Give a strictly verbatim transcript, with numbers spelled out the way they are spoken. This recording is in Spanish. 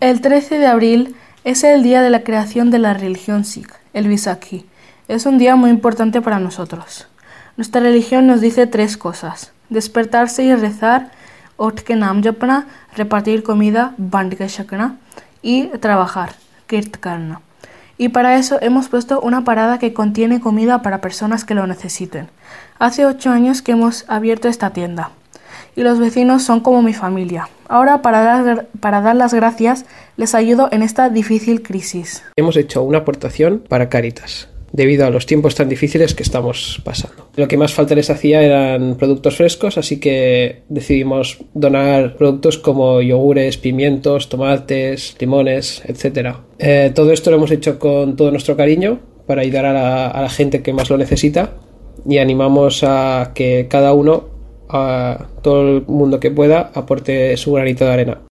El trece de abril es el día de la creación de la religión Sikh, el Vaisakhi. Es un día muy importante para nosotros. Nuestra religión nos dice tres cosas: despertarse y rezar, utth ke naam japna, repartir comida, band ke shakna, y trabajar, kirt karna. Y para eso hemos puesto una parada que contiene comida para personas que lo necesiten. Hace ocho años que hemos abierto esta tienda y los vecinos son como mi familia. Ahora, para dar, para dar las gracias, les ayudo en esta difícil crisis. Hemos hecho una aportación para Cáritas, debido a los tiempos tan difíciles que estamos pasando. Lo que más falta les hacía eran productos frescos, así que decidimos donar productos como yogures, pimientos, tomates, limones, etcétera. Eh, todo esto lo hemos hecho con todo nuestro cariño para ayudar a la, a la gente que más lo necesita, y animamos a que cada uno, a todo el mundo que pueda, aporte su granito de arena.